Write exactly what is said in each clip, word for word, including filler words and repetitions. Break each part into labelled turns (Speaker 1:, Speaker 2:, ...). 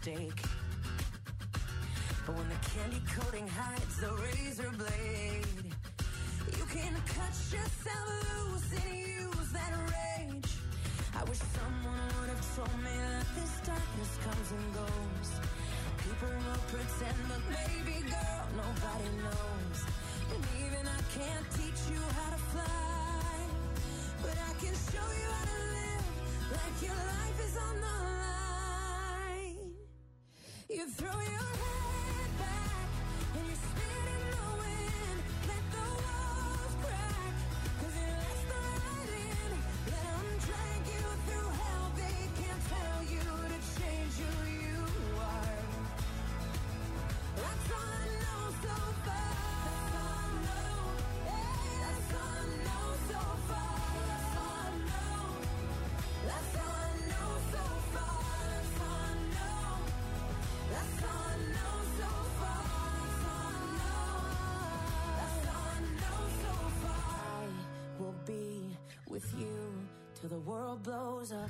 Speaker 1: mistake. But when the candy coating hides the razor blade, you can cut yourself loose and use that rage. I wish someone would have told me that this darkness comes and goes. People will pretend, but baby girl, nobody knows. And even I can't teach you how to fly, but I can show you how to live like your life is on the line. You throw your head back and you spin in the wind. Let the walls crack, cause it lets the light in. Let them drag you through hell. They can't tell you to change who you are. That's all I know so far. That's all I know. Hey, that's all I know so far. That's all I know. That's all I know so far. That's all I know. That's all I know so far. That's all I know. That's all I know so far. I will be with you till the world blows up.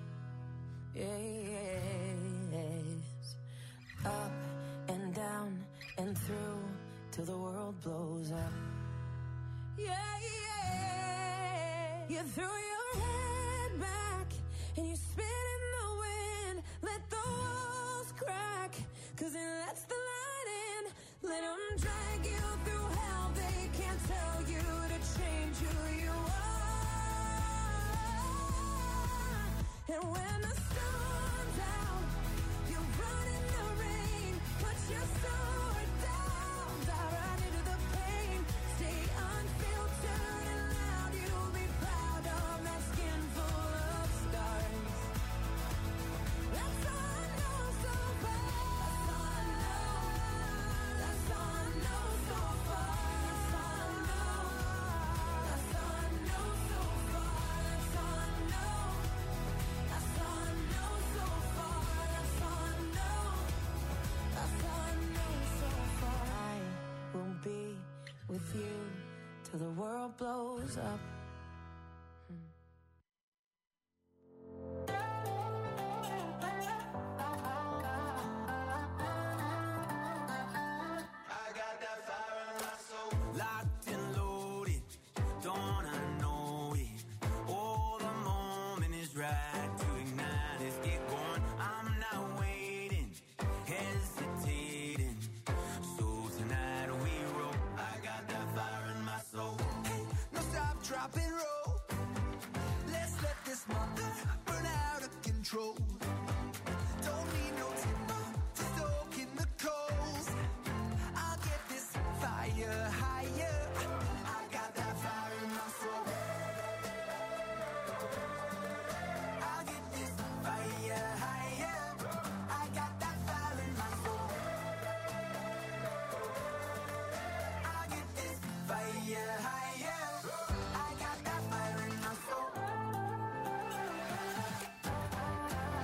Speaker 1: Yes. Up and down and through till the world blows up. Yeah, yeah. You throw your head back and you spin in the wind. Let the walls crack, cause it lets the light in. Let them drag you through hell. They can't tell you to change who you are. And when the storm's out, you run in the rain. Put your sword down, dive right into the pain. Stay unfiltered and loud. You'll be proud of that skin full of scars. That's all I know so far. That's all I know. That's all I know so far. That's all I know. That's all I know so far. That's all I know. That's all I know so far. That's all I know. That's all I know so far. I will be with you till the world blows up.
Speaker 2: Locked and loaded, don't wanna know it. Oh, the moment is right to ignite. Let's get going. I'm not waiting, hesitating. So tonight we roll. I got that fire in my soul. Hey, no stop, drop and roll. Let's let this mother burn out of control. Don't need no timber to soak in the coals. I'll get this fire higher. I got that fire in my soul. I'll get this fire higher. I got that fire in my soul. I'll get this fire higher. I got that fire in my soul.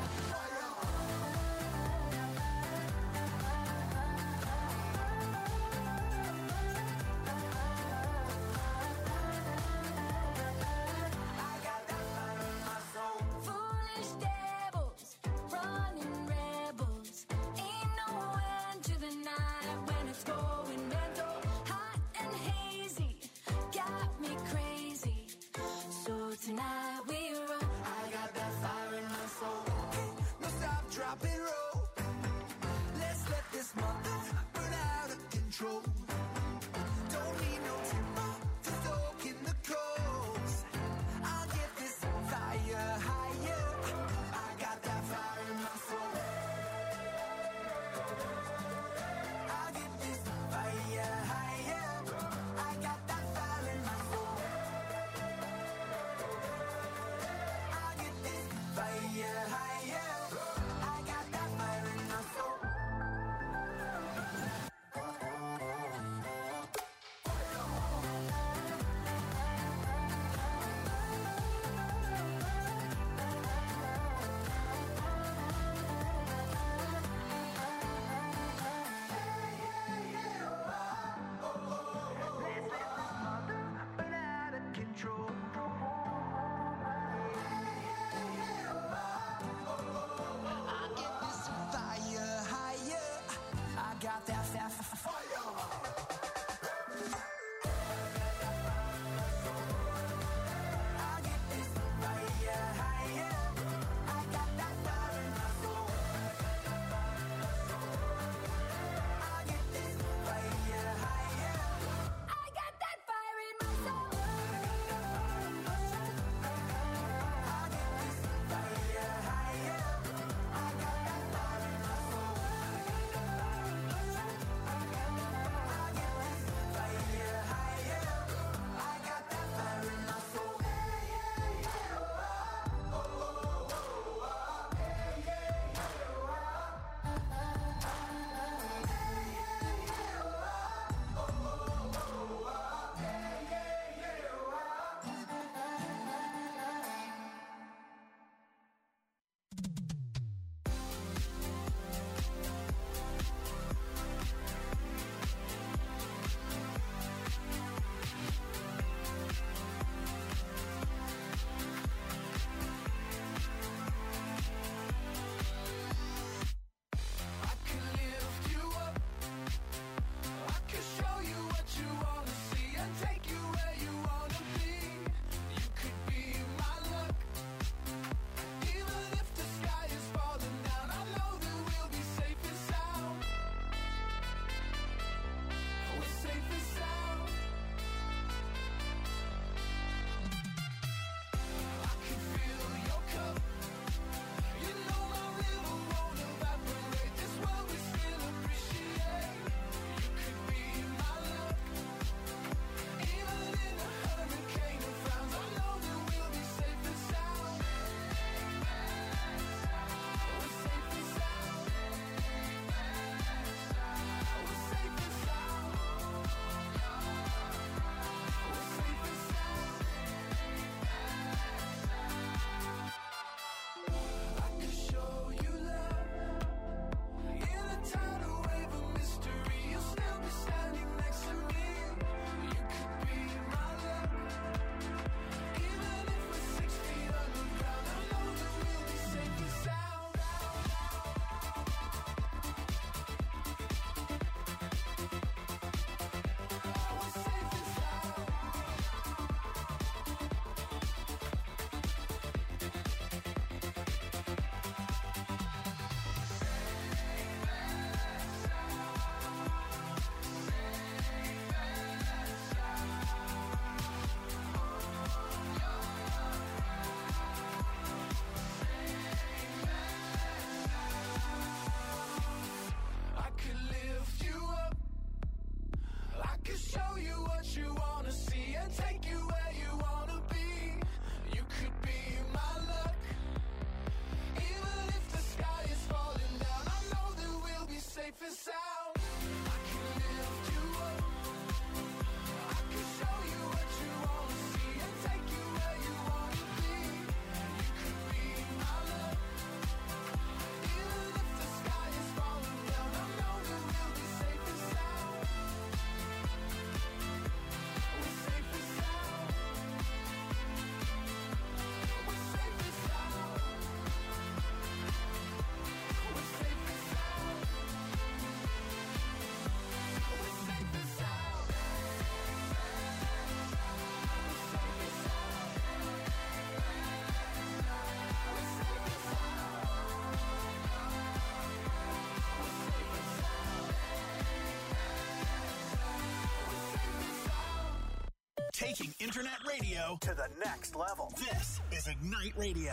Speaker 3: internet radio to the next level. This is Ignite Radio.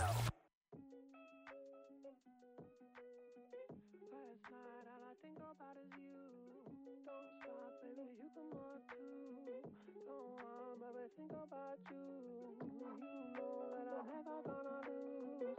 Speaker 4: Last night, all I think about is you. Don't stop, baby, you come on too. Don't want, baby, think about you. You know that I'm never gonna lose.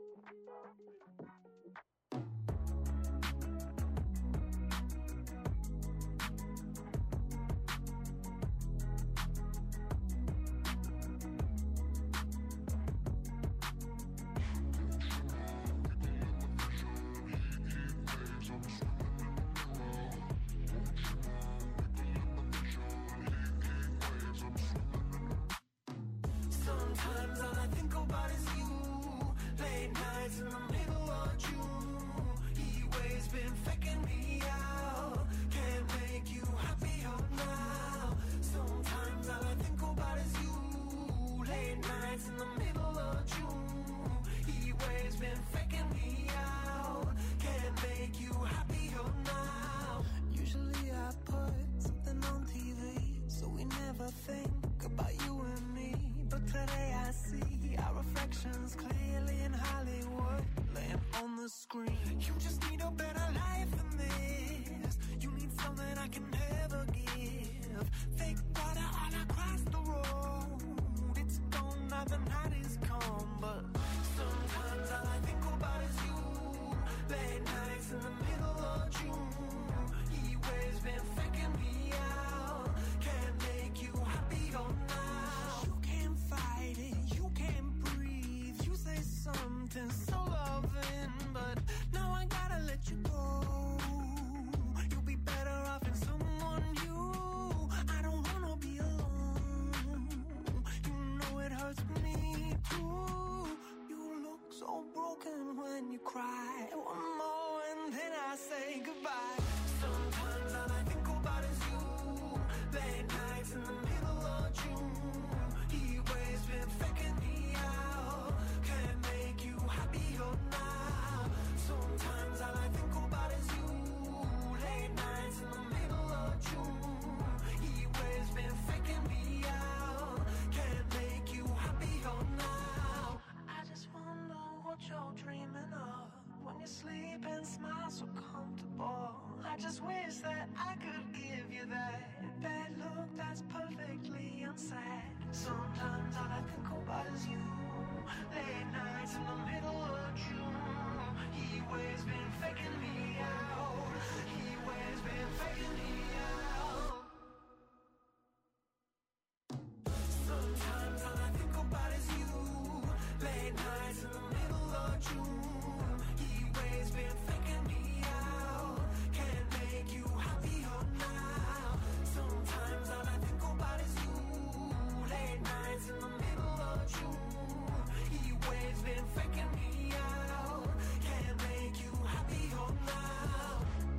Speaker 2: Sometimes all I think about is you. Late nights in the middle of June. He waves been faking me out. Can't make you happier now. Sometimes all I think about is you. Late nights in the middle of June. He waves been faking me out. Can't make you happier now. Usually I put something on T V, so we never think about you and me. But today I see our reflections clearly in Hollywood, laying on the screen. You just need a better life than this. You need something I can never give. Fake water all across the road. It's gone now, the night is come. But sometimes all I think about is you. Late nights in the middle of June. He waves been faking me out. Can't make you happier now. You can't fight it, you can't breathe. You say something so loving, but now I gotta let you go. You'll be better off in someone new. I don't wanna be alone. You know it hurts me too. You look so broken when you cry. One more and then I say goodbye. Sometimes all I think about is you. Late nights in the middle of June. He waves been faking me out. Can't make you happier now. Sometimes all I think about is you. Late nights in the middle of June. He waves been faking me out. Can't make you happier now. I just wonder what you're dreaming of when you sleep and smile so comfortable. I just wish that I could give you that bad look that's perfectly unsaid. Sometimes all I think about is you. Late nights in the middle of June. He waves been faking me out. He waves been faking me out. Sometimes all I think about is you. Late nights in the middle of June. He waves been faking me out. Can't make you happier now. Sometimes all I think about is you. Late nights in the middle of June. He waves been faking me out. Can't make you happier now.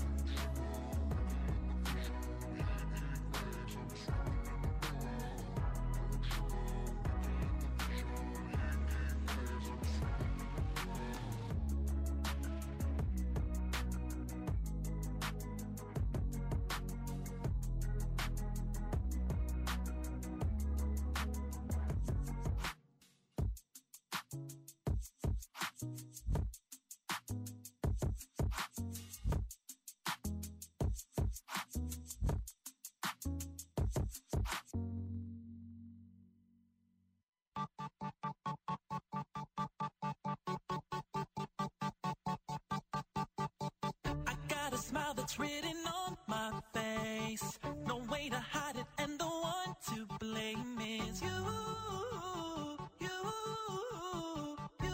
Speaker 2: I got a smile that's written on my face. No way to hide it, and the one to blame is you. You, you.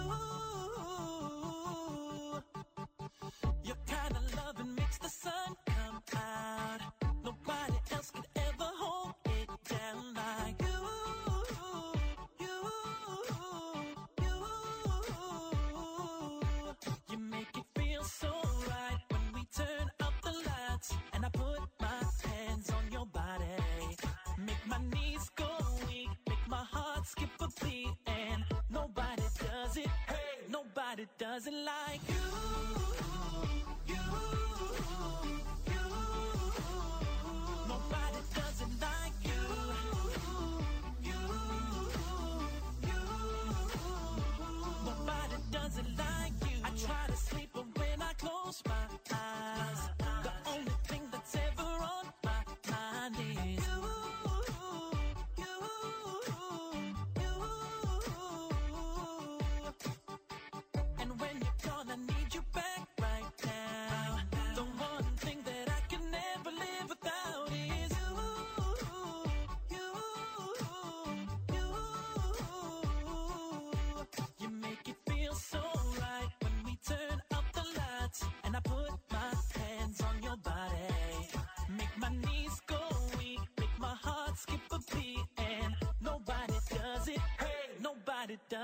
Speaker 2: Your kind of loving makes the sun come out. Nobody else could ever hold it down like you. You, you. You make it feel so right when we turn up the lights and I put my hands on your body. Make my knees go weak, make my heart skip a beat, and nobody does it. Hey, nobody does it like you. You, you. Nobody does it like you. You,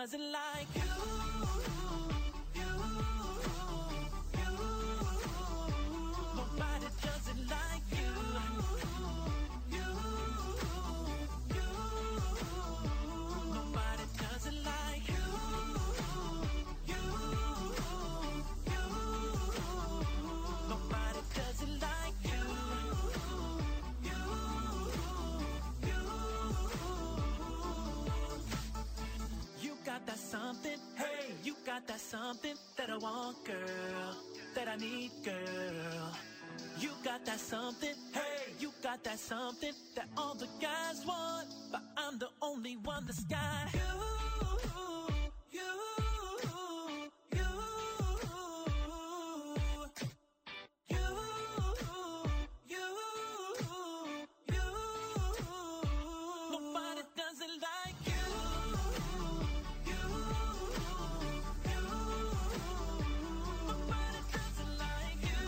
Speaker 5: doesn't like you. Nobody doesn't like you. You, you, nobody doesn't like you. You, you, nobody doesn't like you. You, you, you got that something, hey, you got that something that I want, girl, that I need, girl. You got that something, hey, you got that something that all the guys want, but I'm the only one that's got you, you, you, you, you, you. Nobody doesn't like you, you, you. Nobody doesn't like you.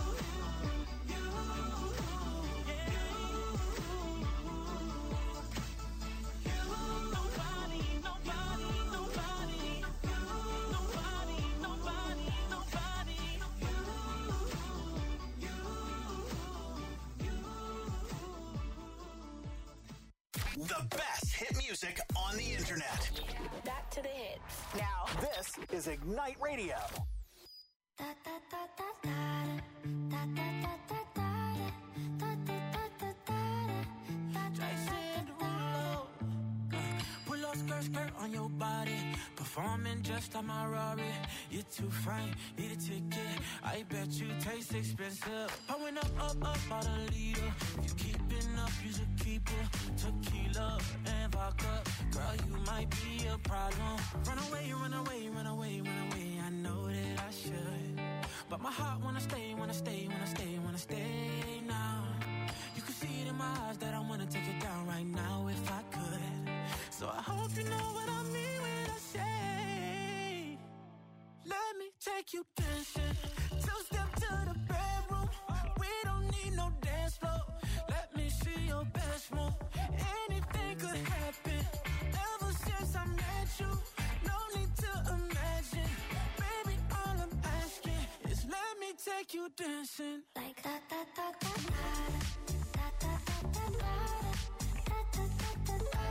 Speaker 3: The best hit music on the internet.
Speaker 1: Back to the hits.
Speaker 3: Now, this is Ignite Radio.
Speaker 1: Da, da, da, da, da, da, da, da, da, da, da, da,
Speaker 5: Jason Derulo. Pull up skirt, skirt on your body. Performing just like my Rari. You're too fine, need a ticket. I bet you taste expensive. Pouring up, up, up, out a leader. If you keeping up, you should keep it. Tequila and vodka. Girl, you might be a problem. Run away, run away, run away, run away. I know that I should. But my heart wanna stay, wanna stay, wanna stay, wanna stay now. You can see it in my eyes that I wanna take it down right now if I could. So I hope you know what I mean when I say, let me take you dancing. Two step to the bedroom. We don't need no dance floor. Let me see your best move. Anything could happen. Ever since I met you, no need to imagine. Baby, all I'm asking is let me take you dancing.
Speaker 1: like da da da da da da da da da da da da da da.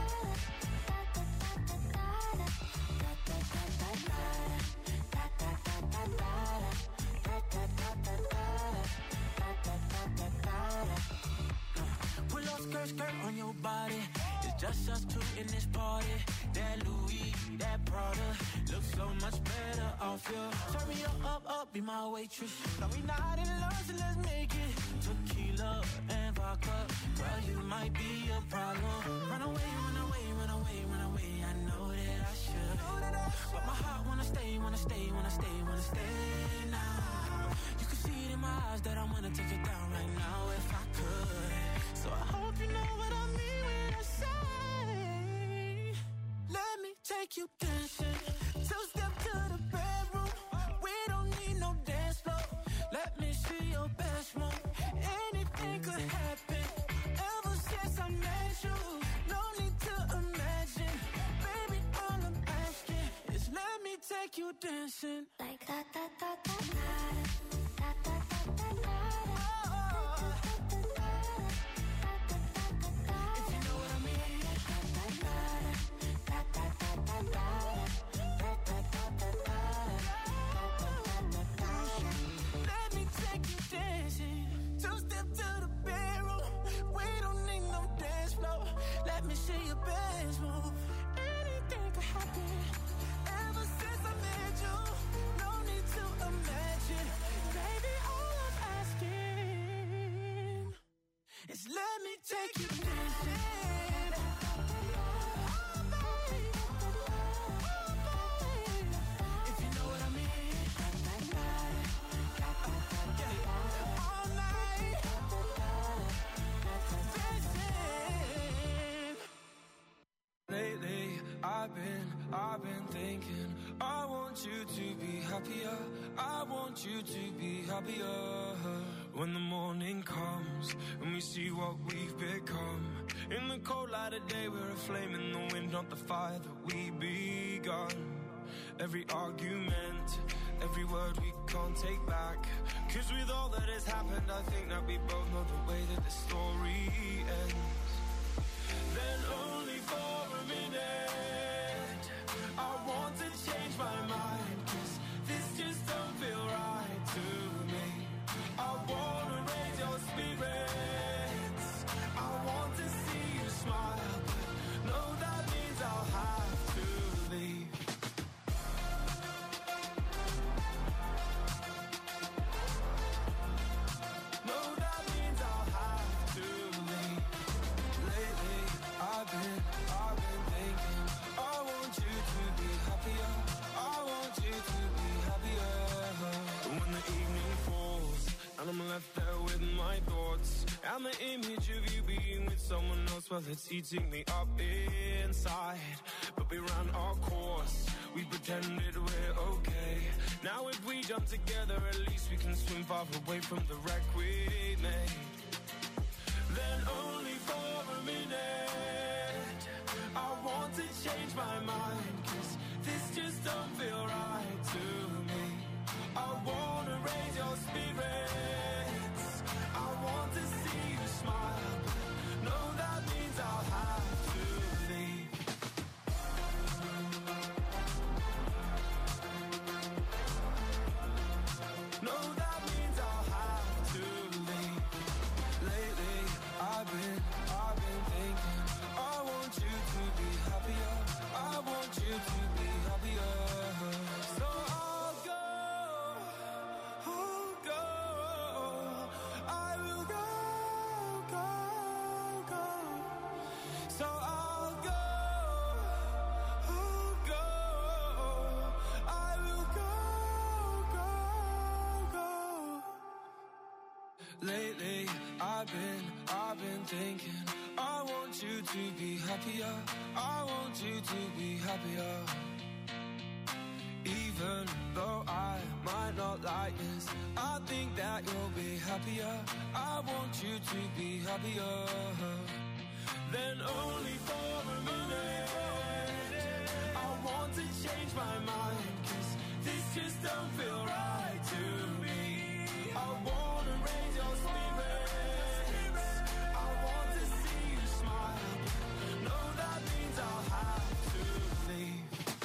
Speaker 5: Pull up skirt, skirt on your body. It's just us two in this party. That Louis, that Prada looks so much better off you. Turn me up, up, up, be my waitress. Now we not in love, so let's make it. Tequila and vodka. Girl, you might be a problem. Run away, run away, run away, run away. I know that I should. But my heart wanna stay, wanna stay, wanna stay, wanna stay now. You can see it in my eyes that I wanna take it down right now if I could. So I hope you know what I mean when I say, let me take you dancing. Two step to the bedroom. We don't need no dance floor. Let me see your best move. Anything could happen. Ever since I met you, no need to imagine. Baby, all I'm asking is let me take you dancing.
Speaker 1: Like da da da da da da da da da da.
Speaker 5: If you know what I mean. Let me take you dancing. Two step to the bedroom. We don't need no dance floor. Let me see your best move. Anything could happen. Ever since I met you, no need to imagine. Baby, all I'm asking is let me take you dancing. If you know what I mean. All night. Dancing.
Speaker 6: Lately, I've been, I've been thinking, I want you to be happier, I want you to be happier. when the morning comes and we see what we've become. In the cold light of day, we're a flame in the wind, not the fire that we begun. Every argument, every word we can't take back. Cause with all that has happened, I think that we both know the way that the story ends. Then only for a minute, I want to change my mind. Cause this just don't feel right to me. I wanna raise your spirits, I want to see you smile, but no, that means I'll have to leave. No, that means I'll have to leave. Lately, I've been, I've been thinking, I want you to be happier, I want you to be happier. When the evening falls and I'm left there with my thoughts, and the image of you being with someone else, well, it's eating me up inside. But we ran our course, we pretended we're okay. Now if we jump together, at least we can swim far away from the wreck we made. Then only for a minute, I want to change my mind. Cause this just don't feel right to me. I wanna raise your spirits, I want to see you smile, but no, that means I'll have to leave. No, that means I'll have to leave. Lately, I've been, I've been thinking, I want you to be happier, I want you to be happier. So I'll go, I'll go, I will go, go, go. So I'll go, I'll go, I will go, go, go. Lately, I've been, I've been thinking, I want you to be happier, I want you to be happier. Even though I might not like this, I think that you'll be happier, I want you to be happier. Then only for a minute, I want to change my mind. Cause this just don't feel right to me. I wanna raise your spirits, I want to see you smile, but no, that means I'll have to leave.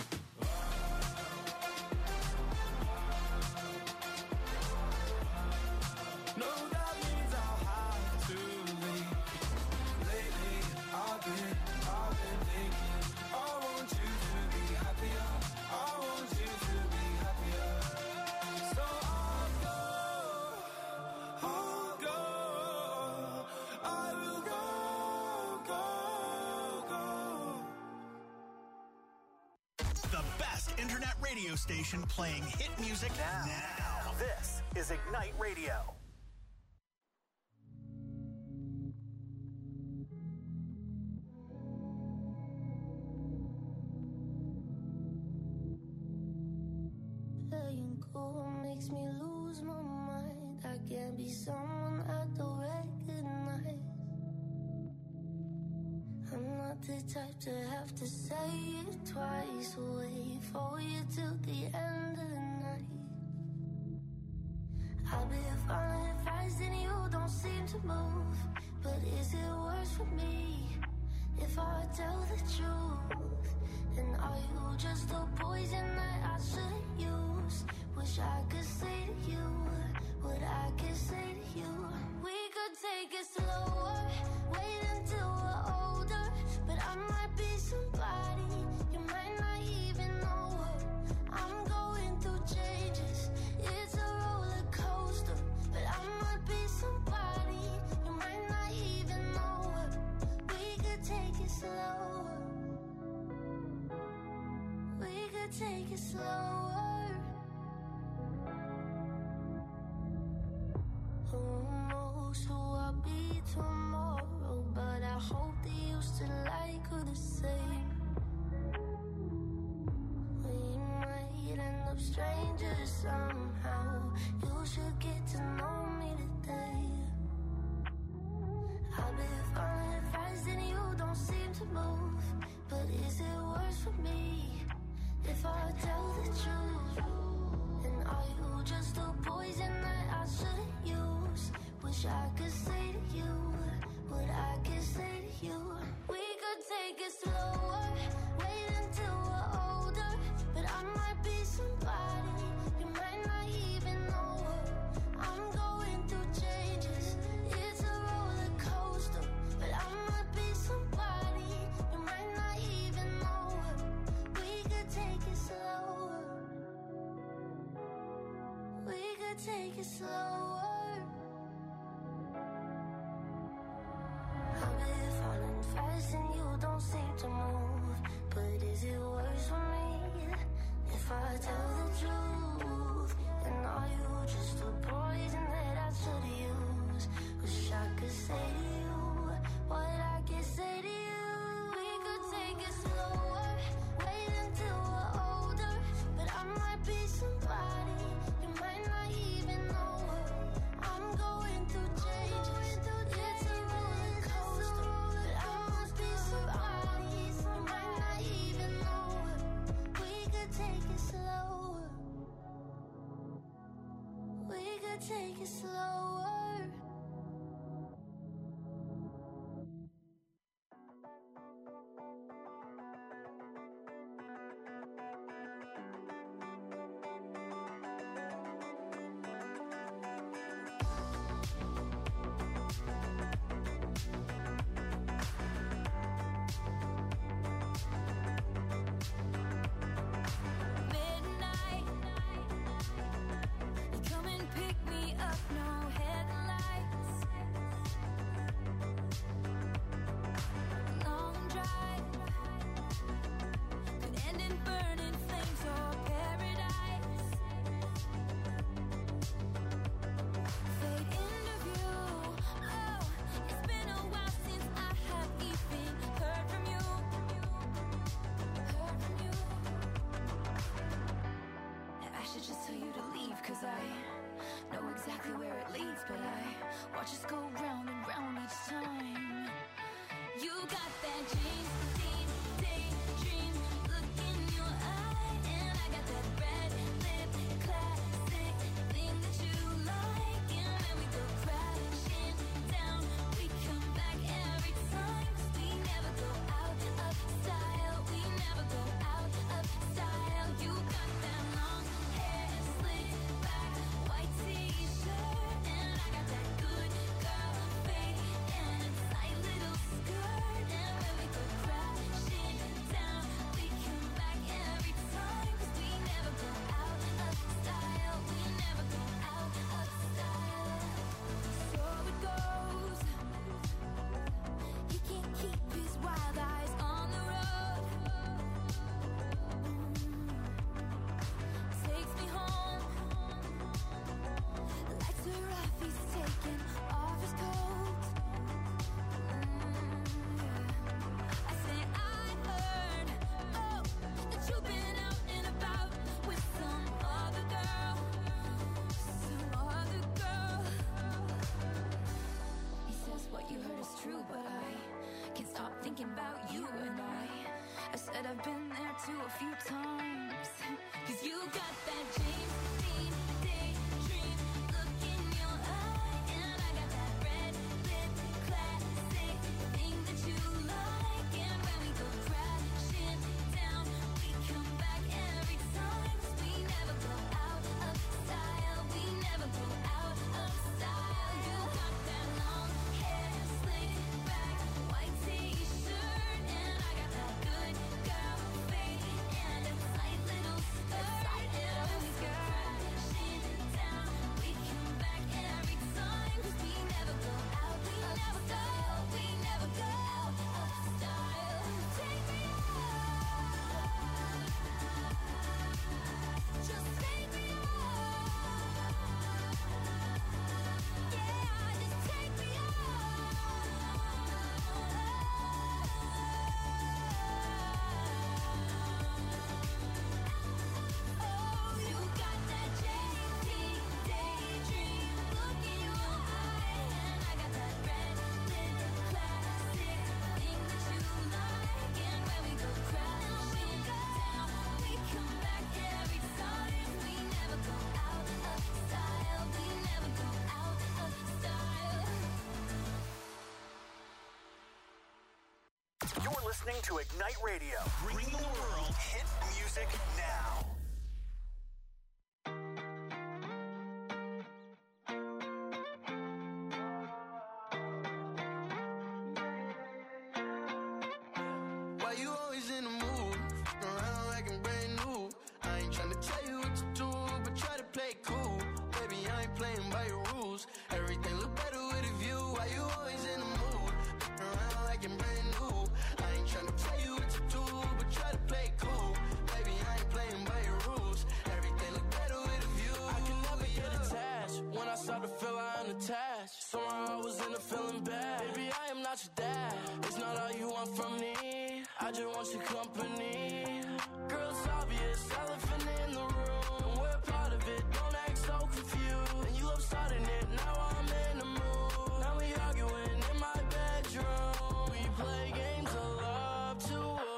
Speaker 6: No, that means I'll have to leave. Lately, I've been, I've been thinking, I want you to be happier, I want you to be happier. So I'll go, I'll go, I will go, go, go.
Speaker 3: The best internet radio station playing hit music now. now. This is Ignite Radio.
Speaker 7: Letting go makes me lose my mind. I can't be someone I don't recognize. I'm not the type to have to say it twice. Wait for you till the end of the night. I've been following advice and you don't seem to move. But is it worse for me if I tell the truth? And are you just a poison that I shouldn't use? Wish I could say to you what I could say to you. We could take it slower, wait until we're older. But I might be somebody you might not even know her. I'm going through changes, it's a roller coaster. But I might be somebody you might not even know her. We could take it slower, we could take it slower. Who knows who I'll be tomorrow? But I hope that you still like her the same. We might end up strangers somehow. You should get to know me today. if I tell the truth? And are you just a poison that I shouldn't use? Wish I could say to you what I could say to you. We could take it slower, wait until we're older. But I might be somebody you might not even know. I'm going through changes, it's a roller coaster. But I might be somebody you might not even know. We could take it slower, we could take it slower. I've been falling fast and you don't seem to move. But is it worse for me if I tell the truth? And are you just a poison that I should've used? Wish I could say to you what I can say to you. We could take it slower, wait until we're older. But I might be somebody you might not even know. I'm going through changes, it's a roller coaster. But I must be somebody you might not even know. We could take it slower, we could take it slower. Midnight, you come and pick me up, no head
Speaker 3: listening to Ignite Radio. Bring the world hit music now.
Speaker 6: Why you always in the mood? Around like I'm brand new. I ain't tryna tell you what to do, but try to play it cool. Baby, I ain't playing by your rules. Everything look better with a view. Why you always in the mood? Around like I'm brand new. I ain't tryna tell you what to do, but try to play it cool. Baby, I ain't playing by your rules. Everything look better with a view.
Speaker 5: I can never get attached. When I start to feel I'm attached, somehow I was in a feeling bad. Baby, I am not your dad. It's not all you want from me. I just want your company. Girl, it's obvious, elephant in the room. And we're part of it, don't act so confused. And you love starting it, now I'm in the mood. Now we arguing in my bedroom. We play games of love to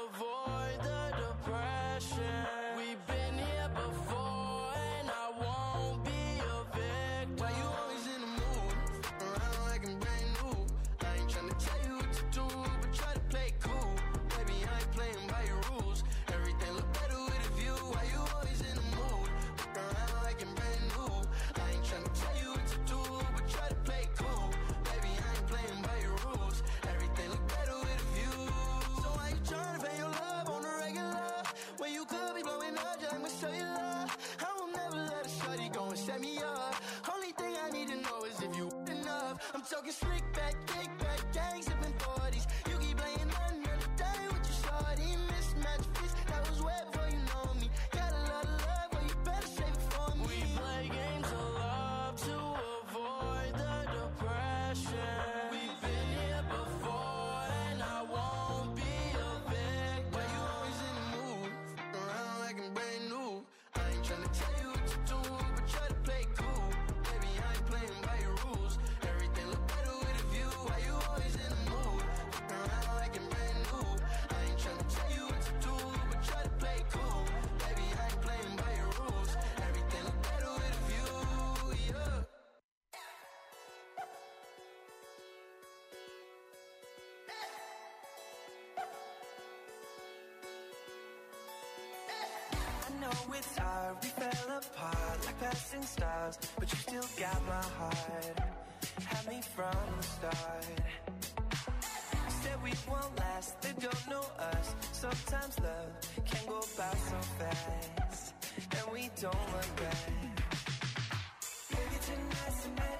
Speaker 5: avoid the depression. We've been here before and I won't be a victim.
Speaker 6: Why you always in the mood? Around like I'm brand new. I ain't tryna tell you what to do, but try to play it cool. Baby, I ain't playing by your rules. Everything look better with a view. Why you always in the mood? Around like I'm brand new. I ain't tryna tell you what to do, but try to play it cool. Baby, I ain't playing by your rules. Everything look better with a view. So why you tryna pay your love on the regular? When you could be blowing up just like my cellular. I will never let a shorty go and set me up. Only thing I need to know is if you enough. I'm talking slick back, kick back, gang sipping forties. You keep playing another day with your shorty. Mismatch fits, that was way before you know me. Got a lot of love, but you better save it for me.
Speaker 5: We play games of love to avoid the depression. We've been here before and I won't be a victim.
Speaker 6: Why you always in the mood? Around like I'm brand new. I ain't tryna tell you what to do, but try to play it cool. Baby, I ain't playing by your rules. Everything look better with a view. Why you always in the mood? Around like I'm brand new. I ain't tryna tell you what to do, but try to play it cool. Baby, I ain't playing by your rules. Everything look better with a view, yeah.
Speaker 2: I know it's hard, we fell apart like passing stars, but you still got my heart. Had me from the start. Said we won't last, they don't know us. Sometimes love can go by so fast, and we don't look back. Maybe tonight's the night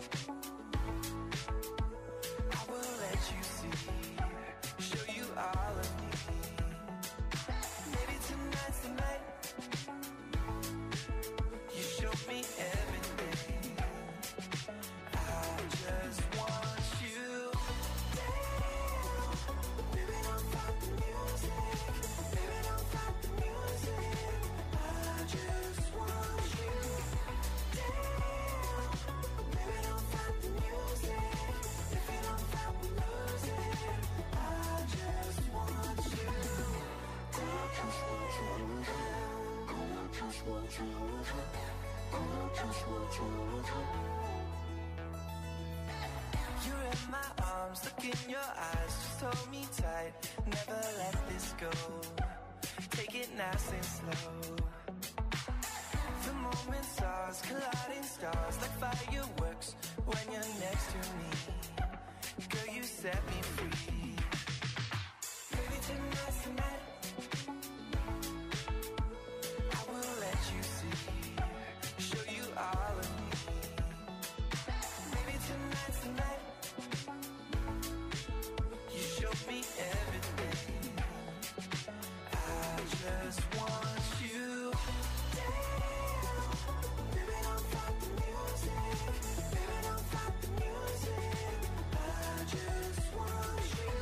Speaker 2: I will let you see, show you all of me. Maybe tonight's the night you show me everything. I just want you down. Baby, don't fight the music. Baby, don't fight the music. I just want you down. Baby, don't fight the music. If you don't fight, we lose it. I just want you You're in my arms, look in your eyes, just hold me tight, never let this go. Take it nice and slow. The moment's ours, colliding stars like fireworks when you're next to me. Girl, you set me free. Maybe tonight's the night I will let you see, show you all of me. Maybe tonight's the night you show me everything. I just want you down. Baby, don't fight the music. Baby, don't fight the music. I just want you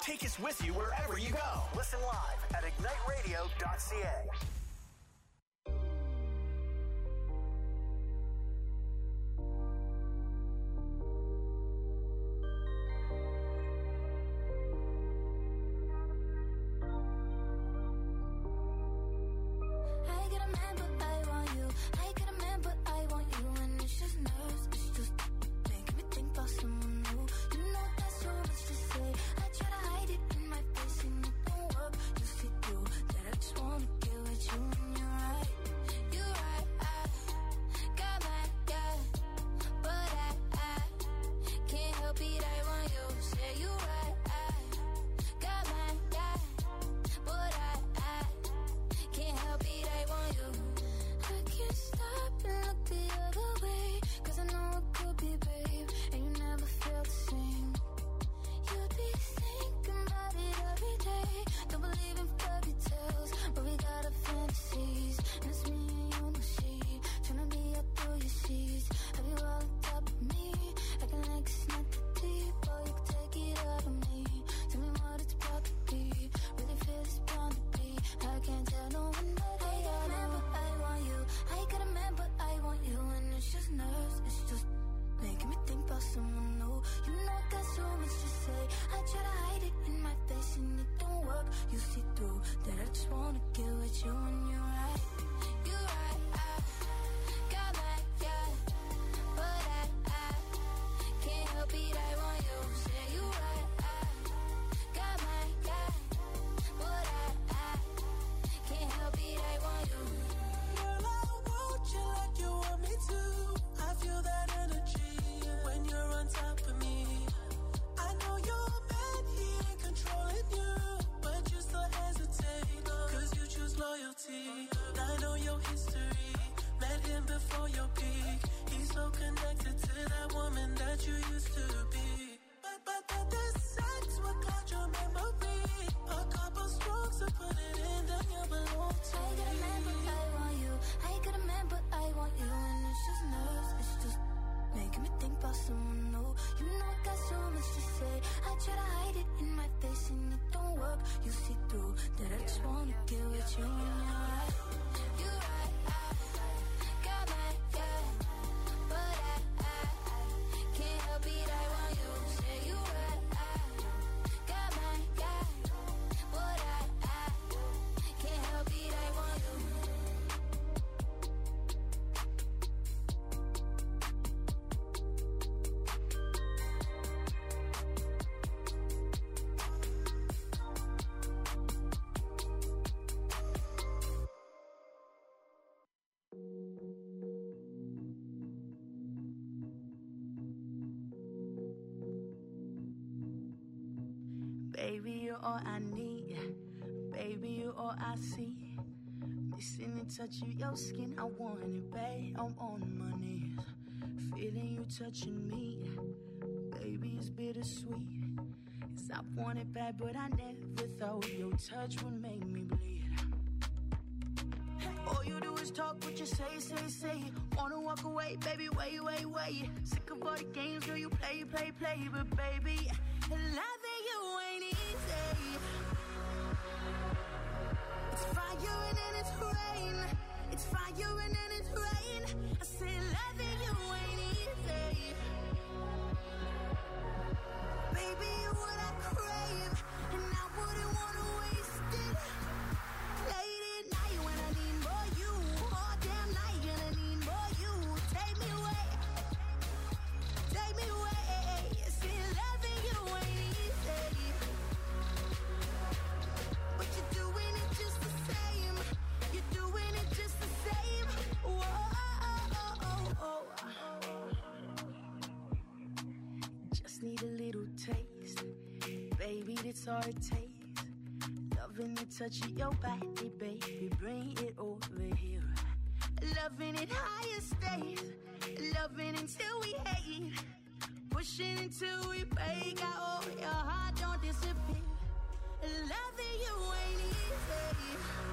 Speaker 3: Take us with you wherever you go. Listen live at ignite radio dot c a.
Speaker 5: Baby, you're all I need. Baby, you're all I see. Missing the touch of your skin, I want it, babe. I'm on my knees, feeling you touching me. Baby, it's bittersweet. Cause I want it bad, but I never thought your touch would make me bleed. All you do is talk, what you say, say, say. Wanna walk away, baby, wait, wait, wait. Sick of all the games, girl, you play, play, play. But baby, loving you ain't easy. It's fire and then it's rain. It's fire and then it's rain. I say loving you ain't easy. Baby, you're what I crave, and I wouldn't wanna waste it. Late at night when I need more you, all damn night and I need more you. Take me away, take me away. See, loving you ain't easy, but you're doing it just the same. You're doing it just the same. Whoa, just need a little taste, baby, that's all it takes. Loving the touch of your body, baby, bring it over here. Loving it higher stays, loving until we hate, pushing until we break out. Oh, your heart don't disappear. Loving you ain't easy.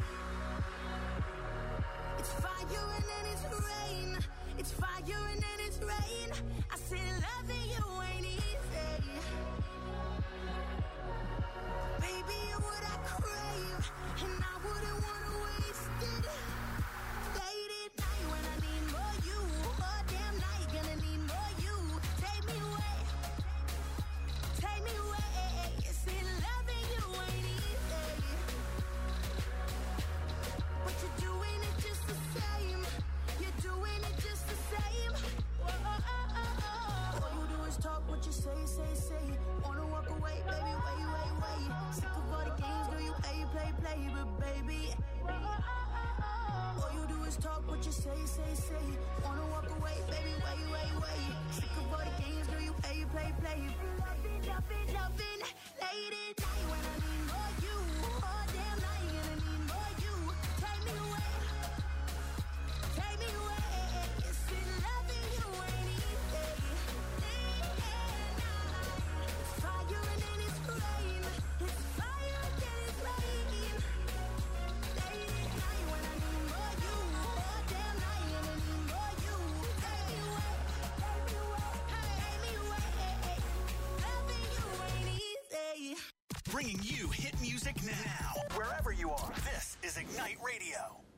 Speaker 5: It's fire and then it's rain. It's fire and then it's rain. I said loving you ain't easy.
Speaker 8: you say, say, say. Wanna walk away, baby, wait, wait, wait. Sick of all the games, girl, you play, play, play. Loving, loving, loving, late at night when I need more you. All damn night and I need more you. Take me away, take me away. Kissing, loving you ain't easy. Day and night, it's fire and then it's rain. It's fire and then it's rain. Late at night when I need more you. All damn night and I need more you. Take me away, take me away, take me away. Loving you ain't easy.
Speaker 3: Bringing you hit music now, wherever you are. This is Ignite Radio.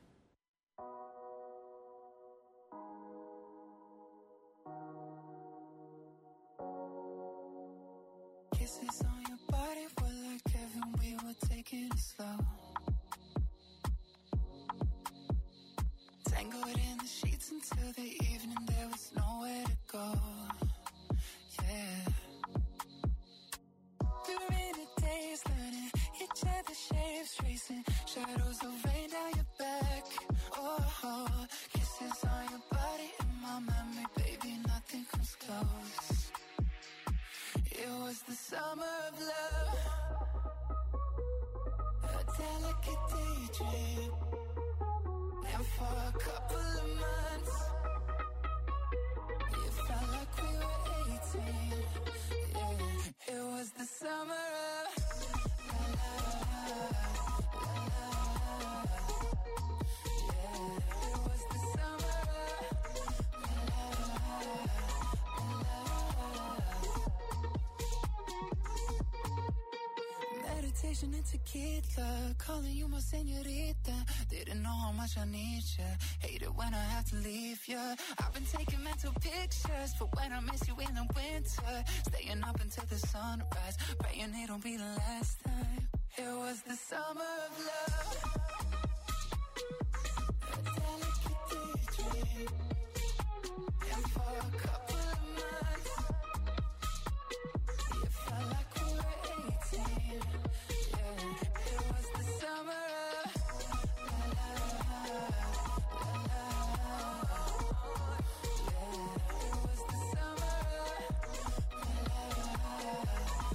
Speaker 6: Kisses on your body were like heaven, we were taking it slow. Tangled in the sheets until the evening, there was nowhere to go. Yeah. During the days, learning each other's shapes, tracing shadows of rain down your back. Oh, oh, kisses on your body in my memory, baby, nothing comes close. It was the summer of love, a delicate daydream. And for a couple of months, it felt like we were eighteen. Yeah, it was the summer of la la la la. Yeah, it was the summer of la la la. Meditation and tequila, calling you my señorita. Didn't know how much I need ya. Hate it when I have to leave ya. I've been taking mental pictures for when I miss you in the winter. Staying up until the sunrise, praying it don't be the last time. It was the summer of love, a delicate daydream. And for a couple of months, it felt like we were eighteen. Yeah, it was the summer of la la la la la. Yeah, it was the summer of la la la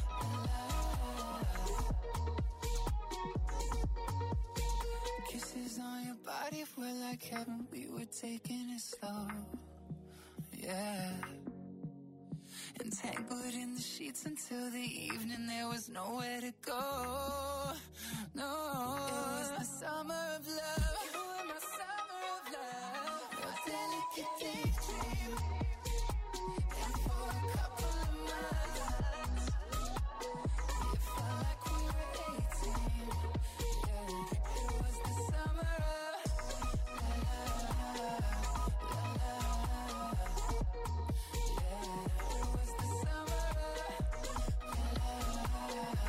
Speaker 6: la. Kisses on your body were like heaven, we were taking it slow. Yeah. Entangled in the sheets until the evening, there was nowhere to go. No, it was the summer of love. You were my summer of love, a delicate daydream. And for a couple of months, it felt like we were eighteen. Yeah, it was the summer of la la la la la. Yeah, it was the summer of la la la la.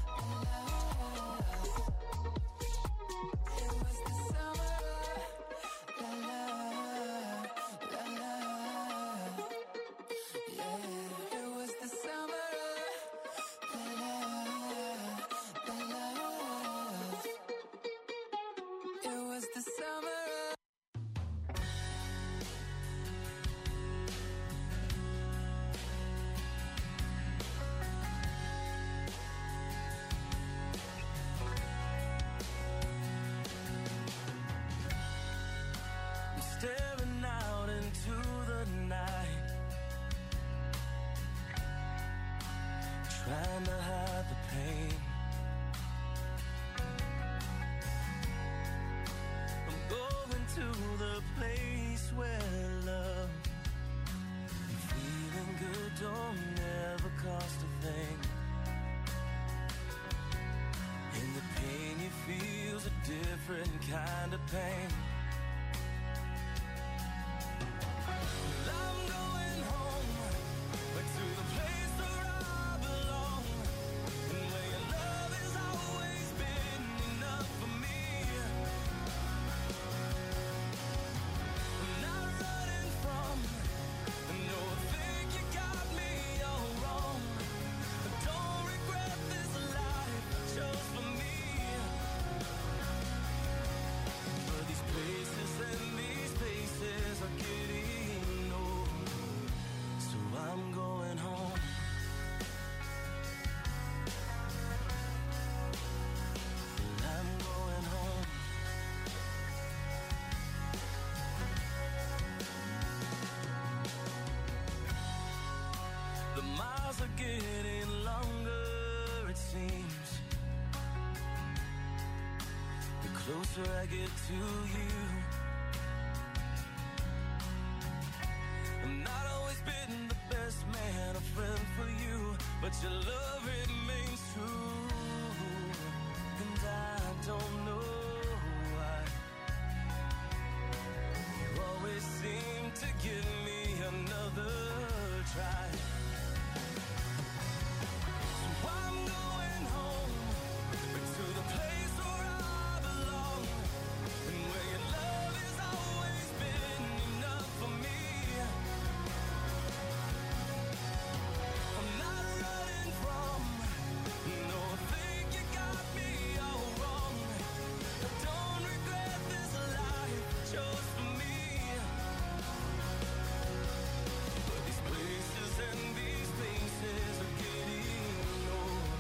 Speaker 6: It was the summer of la la la la. Yeah, it was the summer of la la la la. It was the summer of
Speaker 5: I'm staring out into the night, trying to hide the pain. I'm going to the place where love and feeling good don't ever cost a thing. And the pain you feel's a different kind of pain. I'm going home, but to the place where I belong, and where your love has always been enough for me. I'm not running from, no, I think you got me all wrong. are getting longer, it seems. The closer I get to you, I've not always been the best man, a friend for you, but your love remains true. And I don't know why you always seem to give me another try. So I'm going home to the place where I belong, and where your love has always been enough for me. I'm not running from, no, I think you got me all wrong. I don't regret this life I chose for me. But these places and these places are getting old.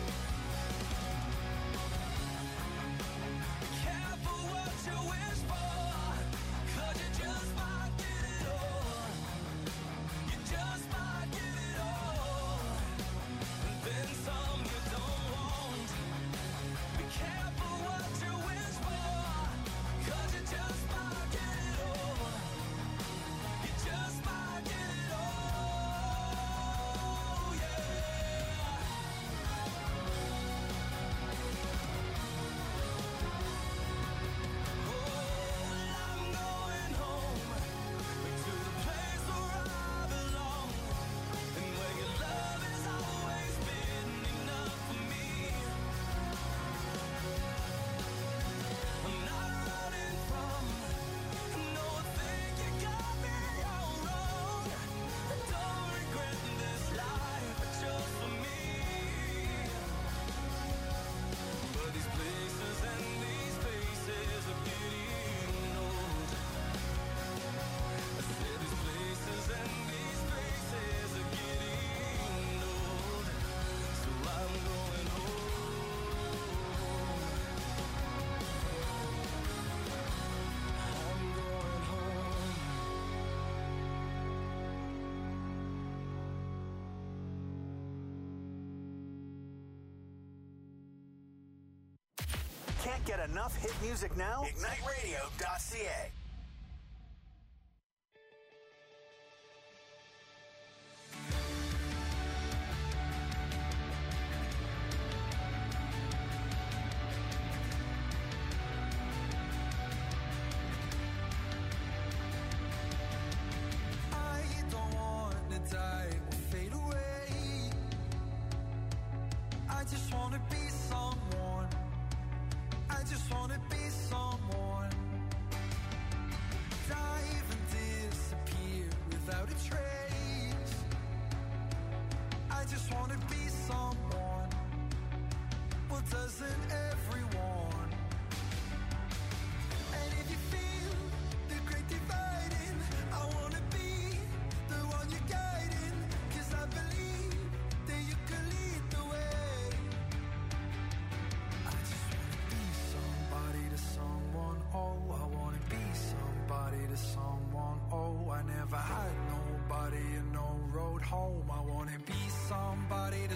Speaker 5: Be careful what you wish for, 'cause you just might get it all. You just might get it all, and then some you don't want. Be careful what you wish for, 'cause you just might get it all. You just might get it all, yeah. Oh, I'm going home to the place where I belong, and where your love has always been enough for me. I'm not running from, no, I think you got me all wrong. I don't regret this life I chose for me. But these places and these places are getting old. I said these places and these places are getting old. So I'm going home. I'm going home.
Speaker 3: Can't get enough hit music now? Ignite Radio dot C A.
Speaker 6: I don't wanna die or fade away. I just wanna be someone. I just wanna be someone. Dive and disappear without a trace. I just wanna be someone. Well, doesn't everyone? And if you feel the great dividing, I wanna be the one you're guiding. 'Cause I believe that you can lead the way. I just wanna be somebody to someone. Oh, I wanna be somebody to someone. Oh, I never had nobody and no road home. I wanna be somebody to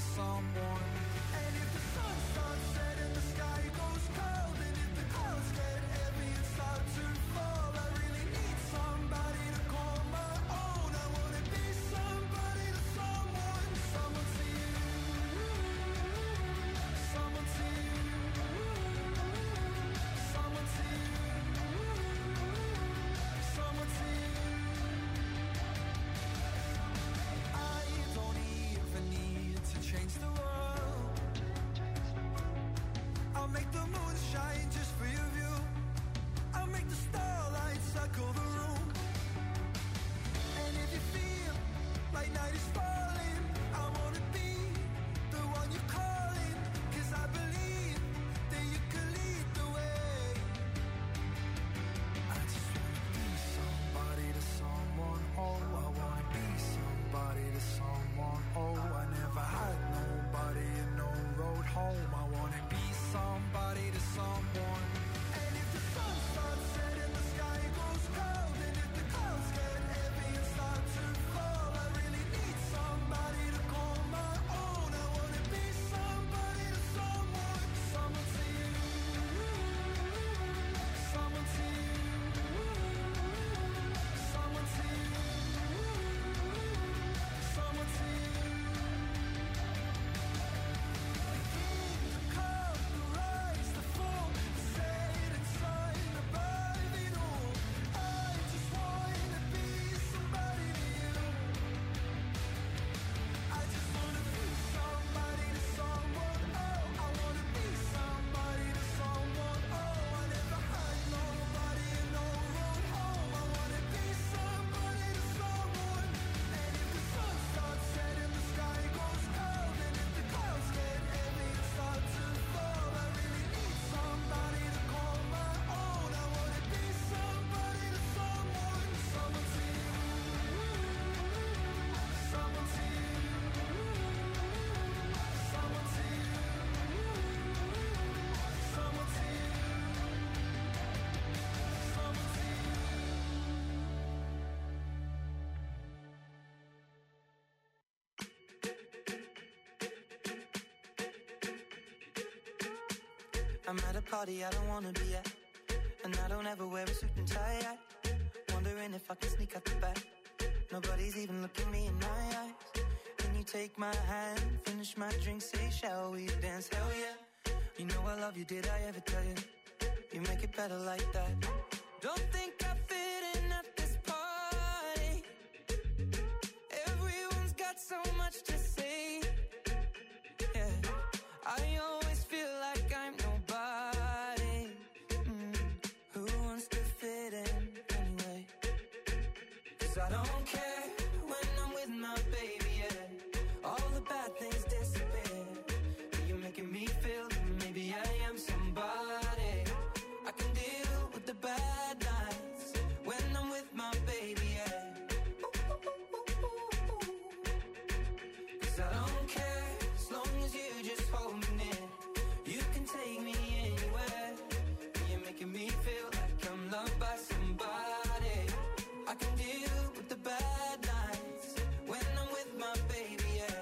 Speaker 9: I'm at a party I don't wanna be at, and I don't ever wear a suit and tie at. Wondering if I can sneak out the back. Nobody's even looking me in my eyes. Can you take my hand, finish my drink, say shall we dance? Hell yeah. You know I love you, did I ever tell you? You make it better like that. Don't think I fit in at this party. Everyone's got so much to say. Yeah, I always feel like I'm nobody. Mm. Who wants to fit in anyway? 'Cause I don't care when I'm with my baby, yeah. All the bad things disappear. You're making me feel that maybe I am somebody. I can deal with the bad nights when I'm with my baby, yeah. 'Cause I don't care as long as you just hold me near. You can take me anywhere. You're making me feel like I'm loved by somebody. I can deal with the bad nights when I'm with my baby, yeah.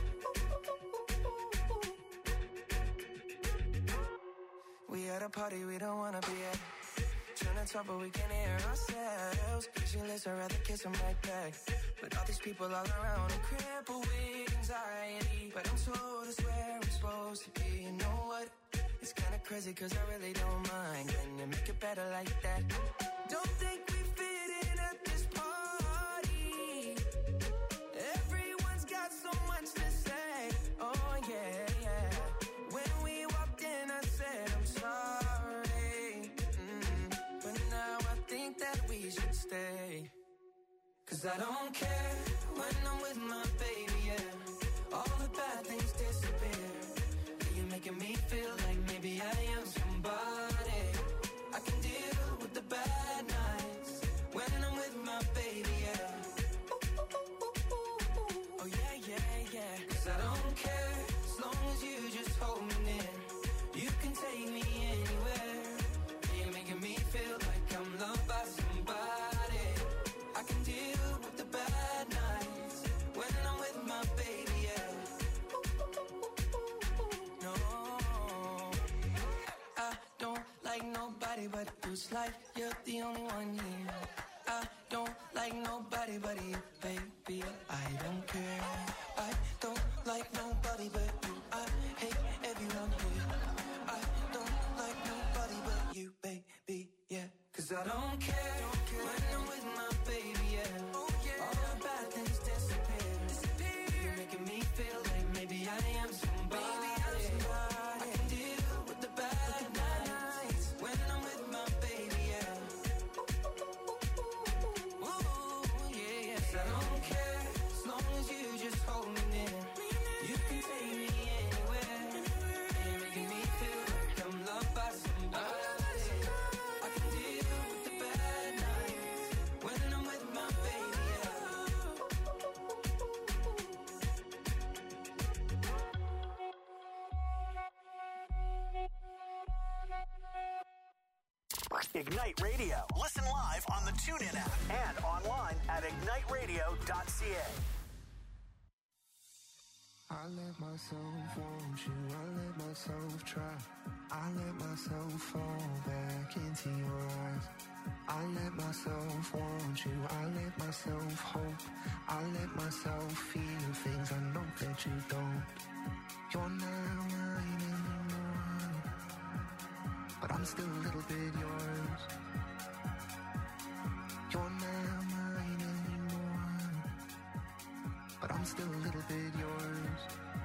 Speaker 9: We at a party we don't wanna be at. Trying to talk but we can hear ourselves. Pictureless, I'd rather kiss them right back. But all these people all around are crippled with anxiety. But I'm told it's where I'm supposed to be. You know what? It's kinda crazy 'cause I really don't mind. Can you make it better like that? Don't think we fit in at this party. Everyone's got so much to say. Oh yeah, yeah. When we walked in I said I'm sorry. Mm. But now I think that we should stay. 'Cause I don't care when I'm with my baby, yeah. All the bad things disappear. You're making me feel like maybe I am somebody. I can deal with the bad nights when I'm with my baby, yeah. Oh yeah, yeah, yeah. 'Cause I don't care as long as you just hold me near. You can take me anywhere. You're making me feel like I'm loved by somebody. I can deal with the bad nights when I'm with my baby, yeah. No, I don't like nobody but you. It's like you're the only one here. I don't like nobody but you, baby. I don't care. I don't like nobody but you. I hate everyone here. I don't like nobody but you, baby, yeah. 'Cause I don't care when I'm with my baby, yeah. All the bad things disappear. You're making me feel like maybe I am somebody. I can deal with the bad nights when I'm with my baby, yeah. Ooh, yeah, yeah. 'Cause I don't care as long as you just hold me near. You can take me anywhere. You're making me feel like I'm loved by somebody. I can deal with the bad nights when I'm with my baby, yeah.
Speaker 3: Ignite Radio. Listen live on the TuneIn app and online at ignite radio dot c a.
Speaker 6: I let myself want you, I let myself try. I let myself fall back into your eyes. I let myself want you, I let myself hope. I let myself feel things I know that you don't. You're not mine anymore, but I'm still a little bit yours. You're not mine anymore, but I'm still a little bit yours.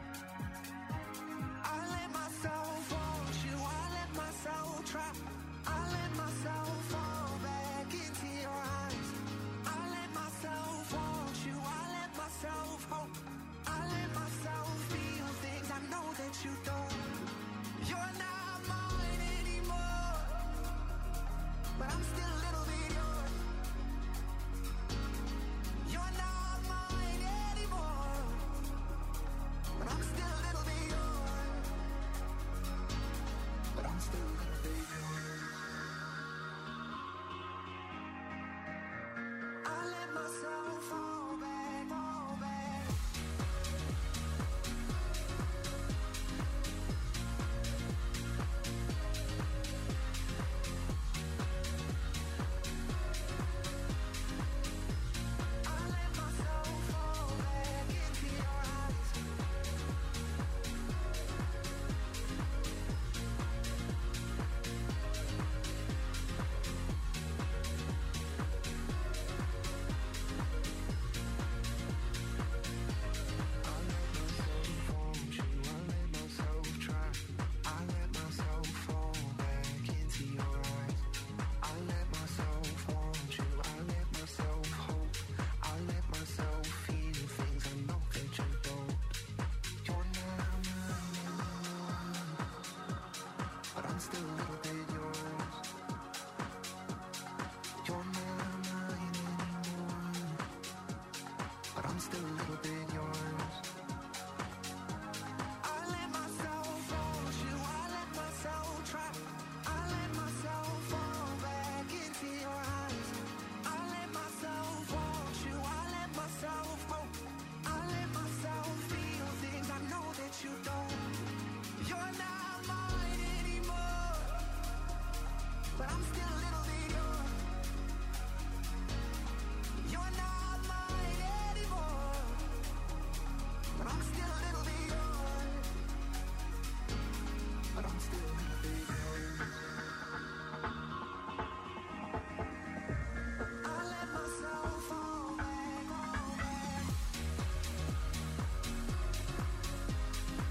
Speaker 6: I let myself want you, I let myself try. I let myself fall back into your eyes. I let myself want you, I let myself hope. I let myself feel things I know that you don't.